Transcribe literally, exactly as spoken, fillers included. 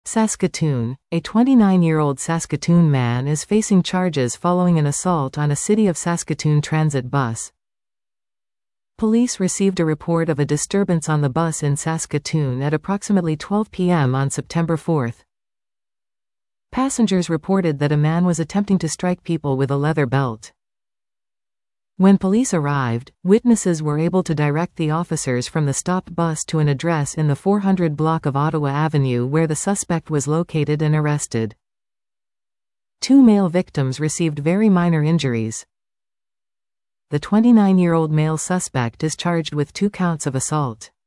Saskatoon. A twenty-nine-year-old Saskatoon man is facing charges following an assault on a City of Saskatoon transit bus. Police received a report of a disturbance on the bus in Saskatoon at approximately twelve p m on September fourth. Passengers reported that a man was attempting to strike people with a leather belt. When police arrived, witnesses were able to direct the officers from the stopped bus to an address in the four hundred block of Ottawa Avenue where the suspect was located and arrested. Two male victims received very minor injuries. The twenty-nine-year-old male suspect is charged with two counts of assault.